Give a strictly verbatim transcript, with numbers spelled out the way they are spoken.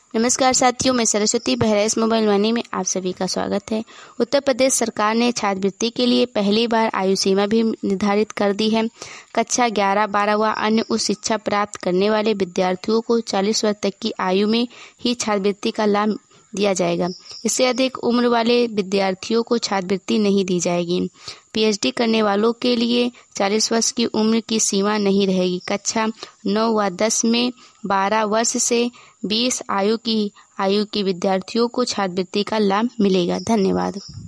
नमस्कार साथियों, मैं सरस्वती बहराइच मोबाइल मनी में आप सभी का स्वागत है। उत्तर प्रदेश सरकार ने छात्रवृत्ति के लिए पहली बार आयु सीमा भी निर्धारित कर दी है। कक्षा ग्यारह बारह व अन्य उच्च शिक्षा प्राप्त करने वाले विद्यार्थियों को चालीस वर्ष तक की आयु में ही छात्रवृत्ति का लाभ दिया जाएगा। इससे अधिक उम्र वाले विद्यार्थियों को छात्रवृत्ति नहीं दी जाएगी। पीएचडी करने वालों के लिए चालीस वर्ष की उम्र की सीमा नहीं रहेगी। कक्षा नौ व दस में बारह वर्ष से बीस आयु की आयु के विद्यार्थियों को छात्रवृत्ति का लाभ मिलेगा। धन्यवाद।